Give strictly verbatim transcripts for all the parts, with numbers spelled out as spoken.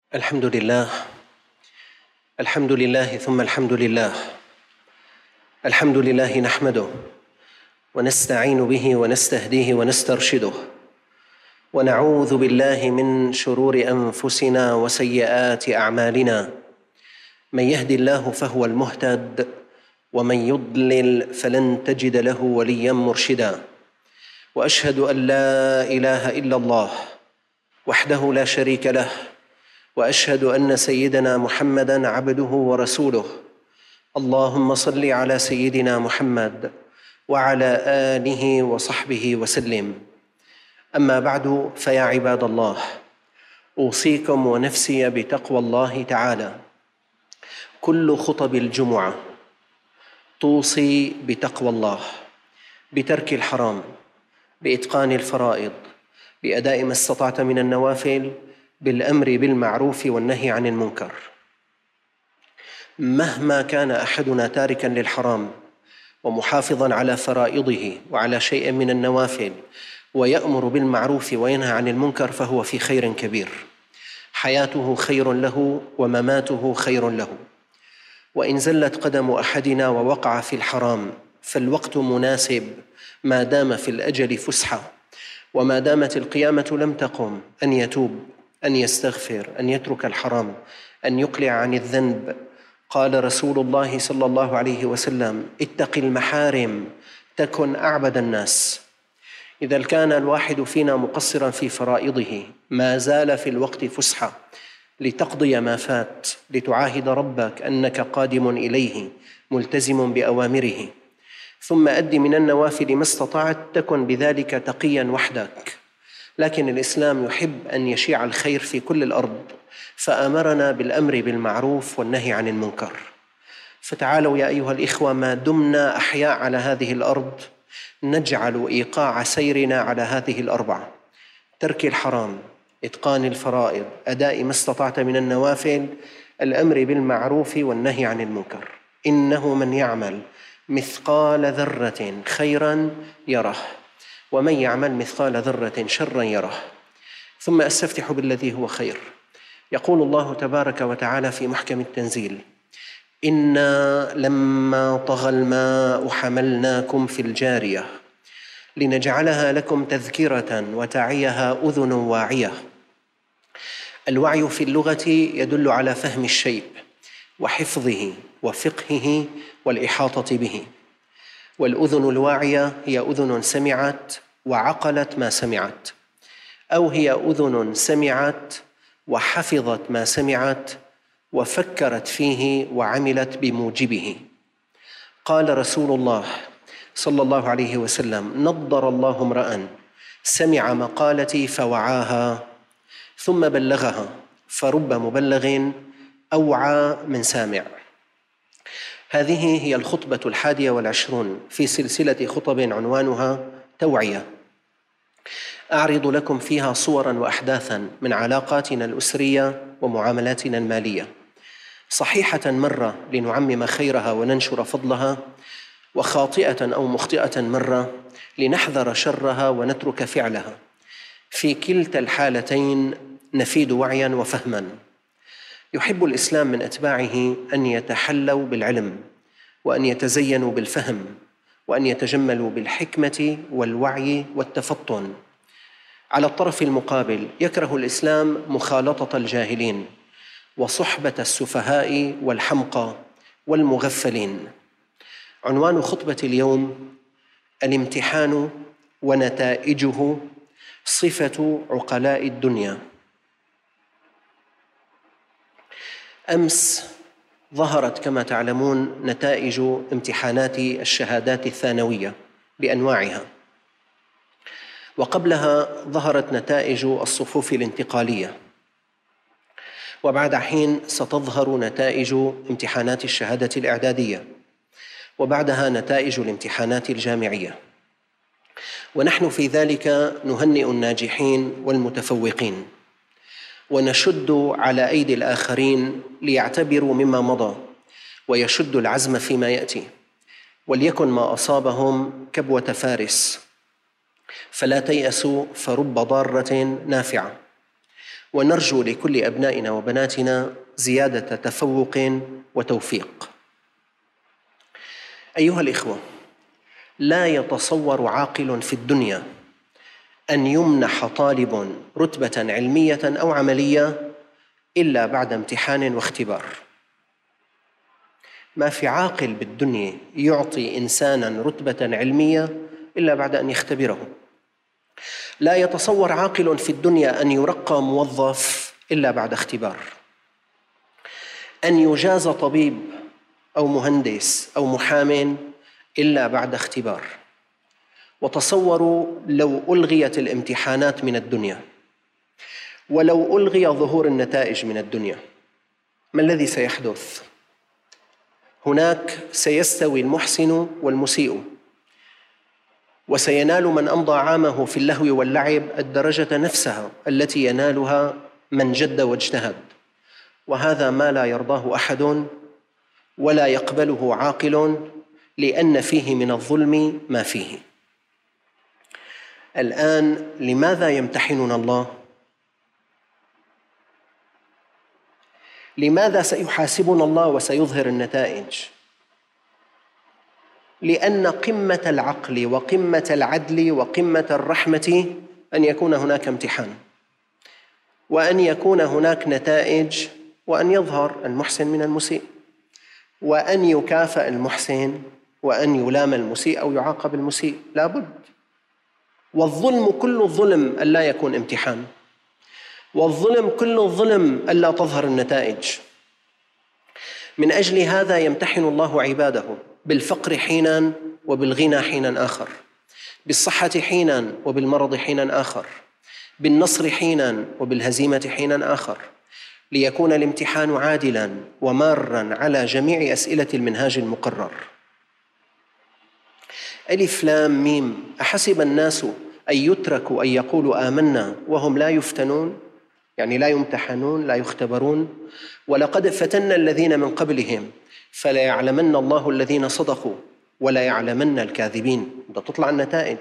الحمد لله الحمد لله ثم الحمد لله الحمد لله نحمده ونستعين به ونستهديه ونسترشده ونعوذ بالله من شرور أنفسنا وسيئات أعمالنا. من يهد الله فهو المهتد ومن يضلل فلن تجد له وليا مرشدا. وأشهد أن لا إله إلا الله وحده لا شريك له، وأشهد أن سيدنا محمدًا عبده ورسوله. اللهم صل على سيدنا محمد وعلى آله وصحبه وسلم. أما بعد، فيا عباد الله، أوصيكم ونفسي بتقوى الله تعالى. كل خطب الجمعة توصي بتقوى الله، بترك الحرام، بإتقان الفرائض، بأداء ما استطعت من النوافل، بالأمر بالمعروف والنهي عن المنكر. مهما كان أحدنا تاركاً للحرام ومحافظاً على فرائضه وعلى شيء من النوافل ويأمر بالمعروف وينهى عن المنكر، فهو في خير كبير، حياته خير له ومماته خير له. وإن زلت قدم أحدنا ووقع في الحرام فالوقت مناسب ما دام في الأجل فسحة، وما دامت القيامة لم تقم، أن يتوب، أن يستغفر، أن يترك الحرام، أن يقلع عن الذنب. قال رسول الله صلى الله عليه وسلم: اتق المحارم تكن أعبد الناس. إذا كان الواحد فينا مقصراً في فرائضه ما زال في الوقت فسحة لتقضي ما فات، لتعاهد ربك أنك قادم إليه ملتزم بأوامره، ثم أد من النوافل ما استطعت، تكن بذلك تقياً وحدك. لكن الإسلام يحب أن يشيع الخير في كل الأرض، فأمرنا بالأمر بالمعروف والنهي عن المنكر. فتعالوا يا أيها الإخوة، ما دمنا أحياء على هذه الأرض نجعل إيقاع سيرنا على هذه الأربعة: ترك الحرام، إتقان الفرائض، أداء ما استطعت من النوافل، الأمر بالمعروف والنهي عن المنكر. إنه من يعمل مثقال ذرة خيراً يره، ومن يعمل مثقال ذرة شراً يره. ثم أستفتح بالذي هو خير. يقول الله تبارك وتعالى في محكم التنزيل: إنا لما طغى الماء حملناكم في الجارية لنجعلها لكم تذكرة وتعيها أذن واعية. الوعي في اللغة يدل على فهم الشيء وحفظه وفقهه والإحاطة به، والأذن الواعية هي أذن سمعت وعقلت ما سمعت، أو هي أذن سمعت وحفظت ما سمعت وفكرت فيه وعملت بموجبه. قال رسول الله صلى الله عليه وسلم: نضر الله امرأً سمع مقالتي فوعاها ثم بلغها، فرب مبلغ أوعى من سامع. هذه هي الخطبة الحادية والعشرون في سلسلة خطب عنوانها توعية. أعرض لكم فيها صوراً وأحداثاً من علاقاتنا الأسرية ومعاملاتنا المالية، صحيحة مرة لنعمم خيرها وننشر فضلها، وخاطئة أو مخطئة مرة لنحذر شرها ونترك فعلها. في كلتا الحالتين نفيد وعياً وفهماً. يحب الإسلام من أتباعه أن يتحلوا بالعلم، وأن يتزينوا بالفهم، وأن يتجملوا بالحكمة والوعي والتفطن. على الطرف المقابل يكره الإسلام مخالطة الجاهلين وصحبة السفهاء والحمقى والمغفلين. عنوان خطبة اليوم: الامتحان ونتائجه، صفة عقلاء الدنيا. أمس ظهرت كما تعلمون نتائج امتحانات الشهادات الثانوية بأنواعها، وقبلها ظهرت نتائج الصفوف الانتقالية، وبعد حين ستظهر نتائج امتحانات الشهادة الإعدادية، وبعدها نتائج الامتحانات الجامعية. ونحن في ذلك نهنئ الناجحين والمتفوقين، ونشد على أيدي الآخرين ليعتبروا مما مضى ويشدوا العزم فيما يأتي، وليكن ما أصابهم كبوة فارس، فلا تيأسوا فرب ضارة نافعة. ونرجو لكل أبنائنا وبناتنا زيادة تفوق وتوفيق. أيها الإخوة، لا يتصور عاقل في الدنيا أن يمنح طالب رتبة علمية أو عملية إلا بعد امتحان واختبار. ما في عاقل بالدنيا يعطي إنساناً رتبة علمية إلا بعد أن يختبره. لا يتصور عاقل في الدنيا أن يرقى موظف إلا بعد اختبار. أن يجاز طبيب أو مهندس أو محام إلا بعد اختبار. وتصوروا لو ألغيت الامتحانات من الدنيا، ولو ألغي ظهور النتائج من الدنيا، ما الذي سيحدث؟ هناك سيستوي المحسن والمسيء، وسينال من أمضى عامه في اللهو واللعب الدرجة نفسها التي ينالها من جد واجتهد، وهذا ما لا يرضاه أحد ولا يقبله عاقل، لأن فيه من الظلم ما فيه. الآن لماذا يمتحننا الله؟ لماذا سيحاسبنا الله وسيظهر النتائج؟ لأن قمة العقل وقمة العدل وقمة الرحمة أن يكون هناك امتحان، وأن يكون هناك نتائج، وأن يظهر المحسن من المسيء، وأن يكافئ المحسن، وأن يلام المسيء أو يعاقب المسيء، لا بد. والظلم كل الظلم ألا يكون امتحان، والظلم كل الظلم ألا تظهر النتائج. من أجل هذا يمتحن الله عباده بالفقر حيناً وبالغنى حيناً آخر، بالصحة حيناً وبالمرض حيناً آخر، بالنصر حيناً وبالهزيمة حيناً آخر، ليكون الامتحان عادلاً وماراً على جميع أسئلة المنهاج المقرر. ألف لام ميم، أحسب الناس أن يتركوا أن يقولوا آمنا وهم لا يفتنون، يعني لا يمتحنون لا يختبرون. ولقد فتنا الذين من قبلهم فلا يعلمن الله الذين صدقوا ولا يعلمن الكاذبين. بدها تطلع النتائج.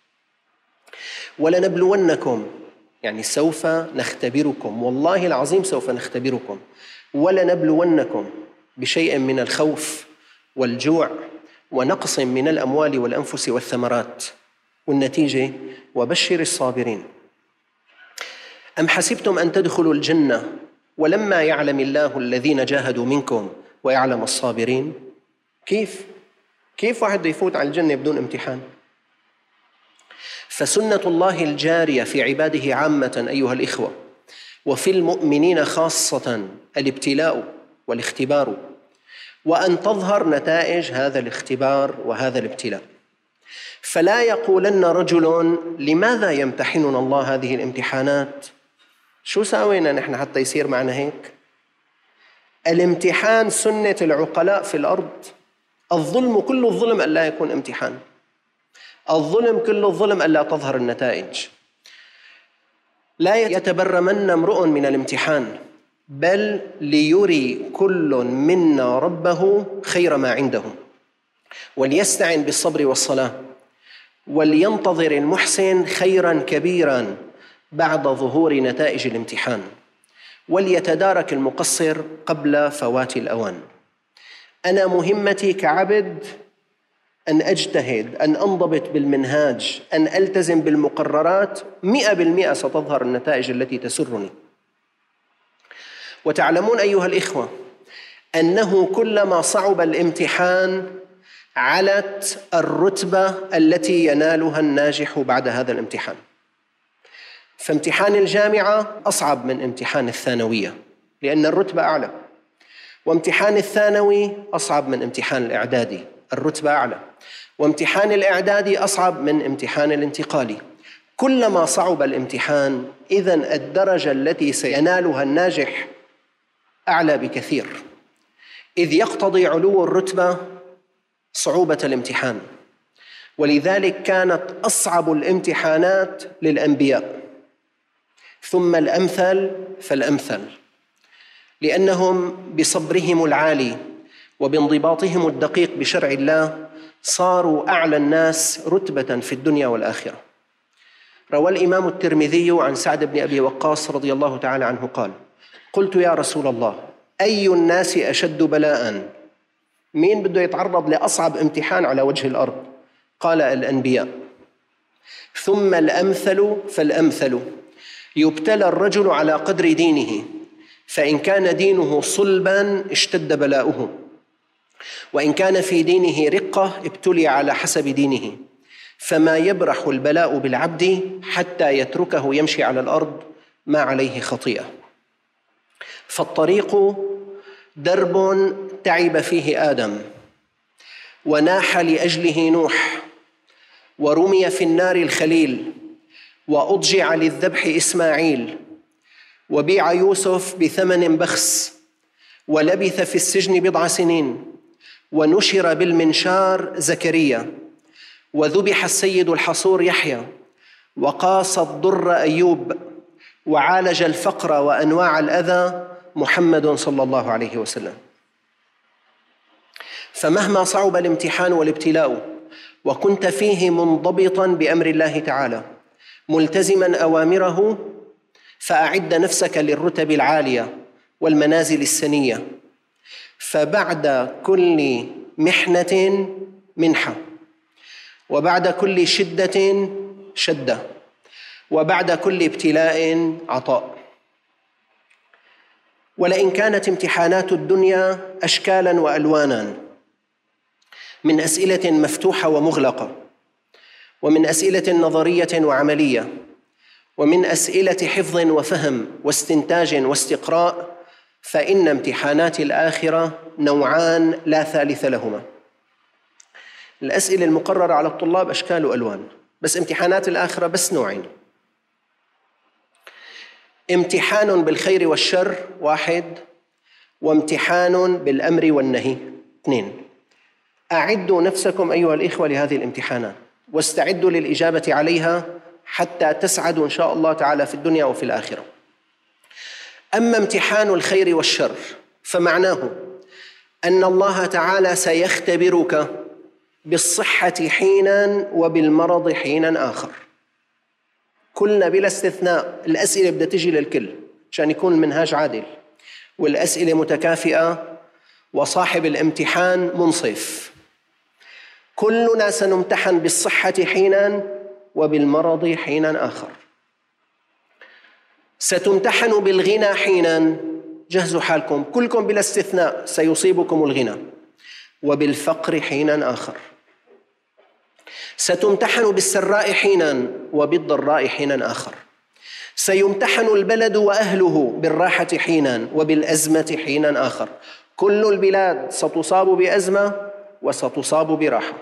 ولنبلونكم، يعني سوف نختبركم، والله العظيم سوف نختبركم. ولنبلونكم بشيء من الخوف والجوع ونقص من الأموال والأنفس والثمرات، والنتيجة وبشر الصابرين. أم حسبتم أن تدخلوا الجنة ولما يعلم الله الذين جاهدوا منكم ويعلم الصابرين؟ كيف؟ كيف واحد يفوت على الجنة بدون امتحان؟ فسنة الله الجارية في عباده عامة أيها الإخوة، وفي المؤمنين خاصة، الابتلاء والاختبار، وأن تظهر نتائج هذا الاختبار وهذا الابتلاء. فلا يقولن رجل لماذا يمتحننا الله هذه الامتحانات؟ شو ساوينا نحن حتى يصير معنا هيك؟ الامتحان سنة العقلاء في الأرض. الظلم كل الظلم ألا يكون امتحان، الظلم كل الظلم ألا تظهر النتائج. لا يتبرمن امرؤ من الامتحان، بل ليري كل منا ربه خير ما عنده، وليستعن بالصبر والصلاة، ولينتظر المحسن خيراً كبيراً بعد ظهور نتائج الامتحان، وليتدارك المقصر قبل فوات الأوان. أنا مهمتي كعبد أن أجتهد، أن أنضبط بالمنهاج، أن ألتزم بالمقررات، مئة بالمئة ستظهر النتائج التي تسرني. وتعلمون أيها الإخوة أنه كلما صعب الامتحان علت الرتبة التي ينالها الناجح بعد هذا الامتحان. فامتحان الجامعة أصعب من امتحان الثانوية لأن الرتبة أعلى، وامتحان الثانوي أصعب من امتحان الإعدادي، الرتبة أعلى، وامتحان الإعدادي أصعب من امتحان الانتقالي. كلما صعب الامتحان إذن الدرجة التي سينالها الناجح أعلى بكثير، إذ يقتضي علو الرتبة صعوبة الامتحان. ولذلك كانت أصعب الامتحانات للأنبياء، ثم الأمثل فالأمثل، لأنهم بصبرهم العالي وبانضباطهم الدقيق بشرع الله صاروا أعلى الناس رتبة في الدنيا والآخرة. روى الإمام الترمذي عن سعد بن أبي وقاص رضي الله تعالى عنه قال: قلت يا رسول الله أي الناس أشد بلاء؟ مين بده يتعرض لأصعب امتحان على وجه الأرض؟ قال: الأنبياء، ثم الأمثل فالأمثل، يبتلى الرجل على قدر دينه، فإن كان دينه صلبا اشتد بلاؤه، وإن كان في دينه رقة ابتلي على حسب دينه، فما يبرح البلاء بالعبد حتى يتركه يمشي على الأرض ما عليه خطيئة. فالطريق درب تعب فيه آدم، وناح لأجله نوح، ورمي في النار الخليل، وأضجع للذبح إسماعيل، وبيع يوسف بثمن بخس، ولبث في السجن بضع سنين، ونشر بالمنشار زكريا، وذبح السيد الحصور يحيى، وقاس الضر أيوب، وعالج الفقر وأنواع الأذى محمد صلى الله عليه وسلم. فمهما صعب الامتحان والابتلاء وكنت فيه منضبطا بأمر الله تعالى ملتزما أوامره، فأعد نفسك للرتب العالية والمنازل السنية، فبعد كل محنة منحة، وبعد كل شدة شدة، وبعد كل ابتلاء عطاء. ولئن كانت امتحانات الدنيا أشكالا وألوانا، من أسئلة مفتوحة ومغلقة، ومن أسئلة نظرية وعملية، ومن أسئلة حفظ وفهم واستنتاج واستقراء، فإن امتحانات الآخرة نوعان لا ثالث لهما. الأسئلة المقررة على الطلاب أشكال وألوان، بس امتحانات الآخرة بس نوعين: امتحان بالخير والشر واحد، وامتحان بالأمر والنهي اثنين. أعدوا نفسكم أيها الإخوة لهذه الامتحانات، واستعدوا للإجابة عليها حتى تسعدوا إن شاء الله تعالى في الدنيا وفي الآخرة. أما امتحان الخير والشر فمعناه أن الله تعالى سيختبرك بالصحة حيناً وبالمرض حيناً آخر. كلنا بلا استثناء الأسئلة بدها تجي للكل عشان يكون المنهاج عادل، والأسئلة متكافئة، وصاحب الامتحان منصف. كلنا سنمتحن بالصحة حيناً وبالمرض حيناً آخر. ستمتحن بالغنى حيناً، جهزوا حالكم كلكم بلا استثناء سيصيبكم الغنى، وبالفقر حيناً آخر. ستمتحن بالسراء حيناً وبالضراء حيناً آخر. سيمتحن البلد وأهله بالراحة حيناً وبالأزمة حيناً آخر. كل البلاد ستصاب بأزمة وستصاب براحة،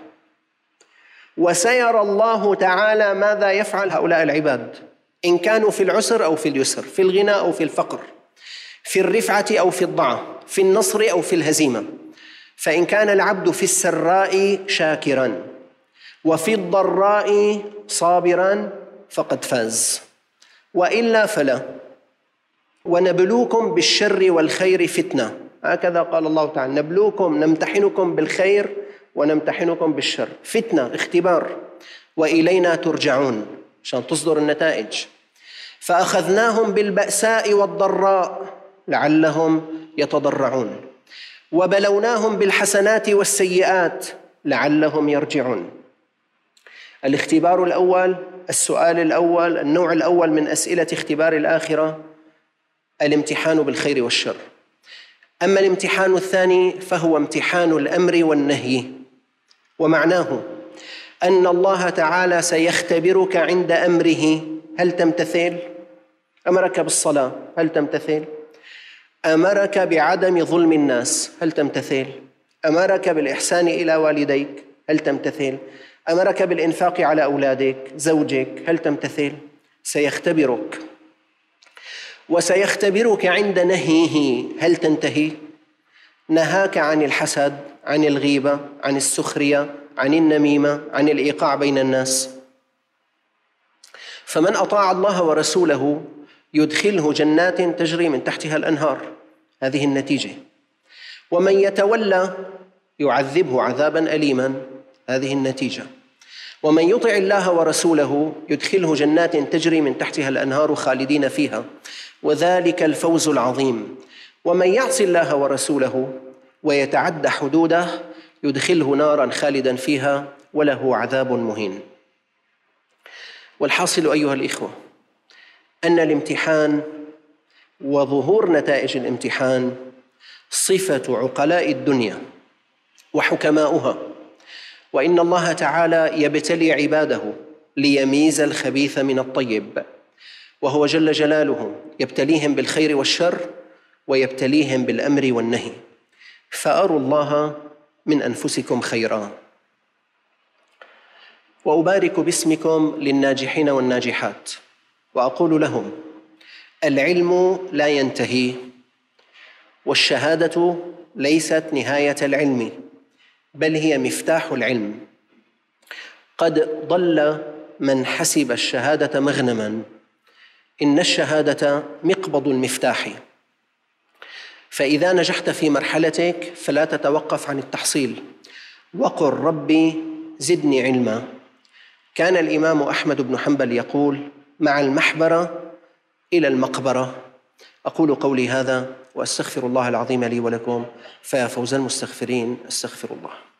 وسيرى الله تعالى ماذا يفعل هؤلاء العباد إن كانوا في العسر أو في اليسر، في الغنى أو في الفقر، في الرفعة أو في الضعف، في النصر أو في الهزيمة. فإن كان العبد في السراء شاكراً وفي الضراء صابراً فقد فاز، وإلا فلا. ونبلوكم بالشر والخير فتنة، هكذا قال الله تعالى: نبلوكم، نمتحنكم بالخير ونمتحنكم بالشر، فتنة، اختبار، وإلينا ترجعون عشان تصدر النتائج. فأخذناهم بالبأساء والضراء لعلهم يتضرعون، وبلوناهم بالحسنات والسيئات لعلهم يرجعون. الاختبار الأول، السؤال الأول، النوع الأول من أسئلة اختبار الآخرة، الامتحان بالخير والشر. أما الامتحان الثاني فهو امتحان الأمر والنهي، ومعناه أن الله تعالى سيختبرك عند أمره: هل تمتثل؟ أمرك بالصلاة، هل تمتثل؟ أمرك بعدم ظلم الناس، هل تمتثل؟ أمرك بالإحسان إلى والديك، هل تمتثل؟ أمرك بالإنفاق على أولادك، زوجك، هل تمتثل؟ سيختبرك. وسيختبرك عند نهيه: هل تنتهي؟ نهاك عن الحسد، عن الغيبة، عن السخرية، عن النميمة، عن الإيقاع بين الناس. فمن أطاع الله ورسوله يدخله جنات تجري من تحتها الأنهار، هذه النتيجة. ومن يتولى يعذبه عذابا أليما، هذه النتيجة. ومن يطع الله ورسوله يدخله جنات تجري من تحتها الأنهار خالدين فيها وذلك الفوز العظيم. ومن يعص الله ورسوله ويتعد حدوده يدخله نارا خالدا فيها وله عذاب مهين. والحاصل أيها الإخوة أن الامتحان وظهور نتائج الامتحان صفة عقلاء الدنيا وحكماؤها، وإن الله تعالى يبتلي عباده ليميز الخبيث من الطيب، وهو جل جلاله يبتليهم بالخير والشر ويبتليهم بالأمر والنهي. فأروا الله من أنفسكم خيرا. وأبارك باسمكم للناجحين والناجحات وأقول لهم: العلم لا ينتهي، والشهادة ليست نهاية العلم، بل هي مفتاح العلم. قد ضل من حسب الشهادة مغنما، إن الشهادة مقبض المفتاح. فإذا نجحت في مرحلتك فلا تتوقف عن التحصيل، وقل ربي زدني علما. كان الإمام أحمد بن حنبل يقول: مع المحبرة إلى المقبرة. أقول قولي هذا وأستغفر الله العظيم لي ولكم، فيا فوز المستغفرين، استغفر الله.